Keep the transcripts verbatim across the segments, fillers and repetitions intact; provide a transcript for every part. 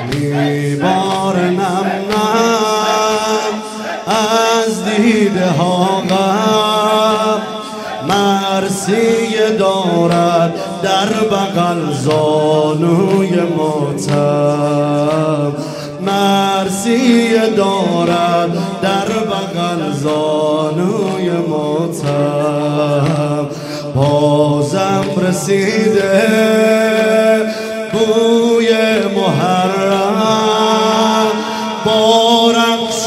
میبار نم نم از دیده ها غم، مرثیه دارد در بغل زانوی ماتم، مرثیه دارد در بغل زانوی ماتم. بازم رسیده بوی محرم با رقص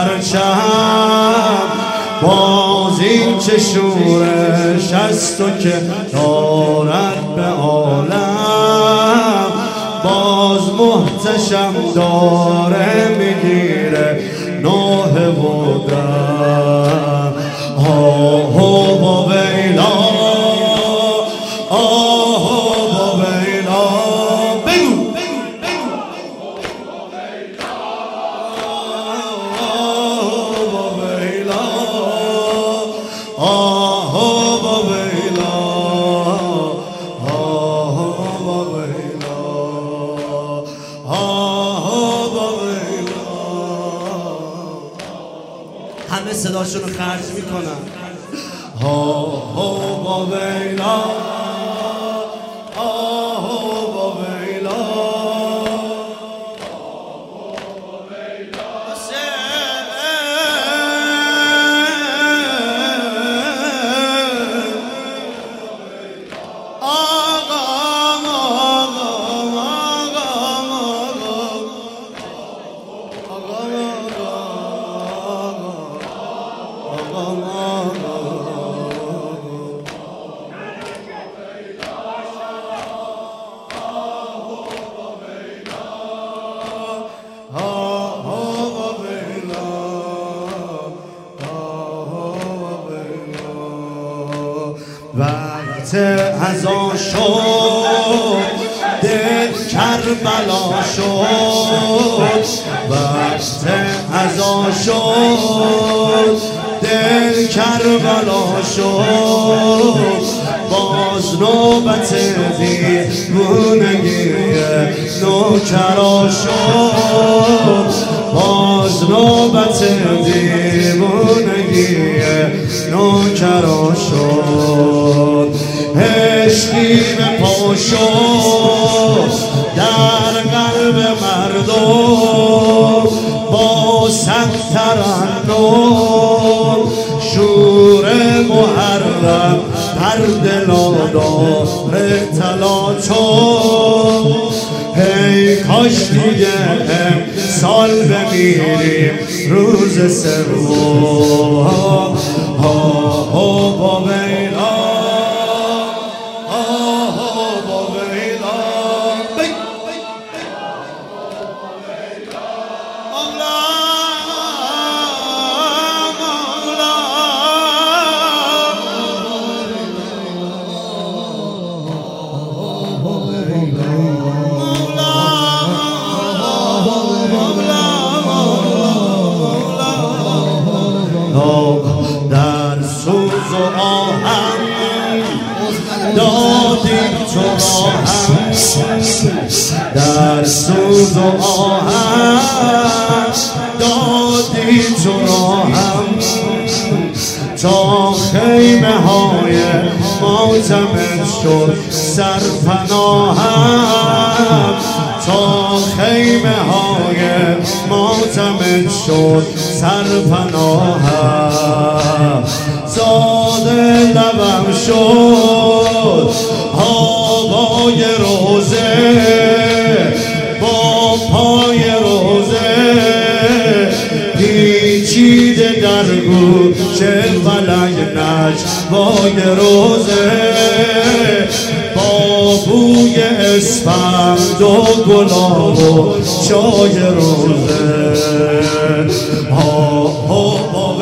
پرچم، باز این چه شورش است و که دارد به عالم، باز محتشم داره میگیره نوحه و دم. آه با ویلا، آه با ویلا، بگو آه با ویلا، آه با ویلا، آه با ویلا. همه صداشون رو خرج میکنن. آه با ویلا، آه با ویلا. وقت عزا شد دل کربلا شد، وقت عزا شد دل کربلا شد، باز نوبت دیوونگی نوکرا شد، باز نوبت دیوونگی نوکرا شد. عشقی به پا شد در قلب مردم، با صد ترنم شور محرم هر دلا داره تلاطم. هی کاش دیگه امسال بمیریم روز سوم. آه با ویلا، آه با ویلا، مولا مولا. در سوز و آهم دادیم تو راهم، در سوز و آهم دادیم تو راهم، تا خیمه های ماتمت شد سرپناهم، تا خیمه های ماتمت شد سرپناهم. زاده لبم شد آوای روزه، با پای روزه پیچیده در گوش فلک نجوای روزه، با بوی اسفند و گلاب و چای روزه. آه آه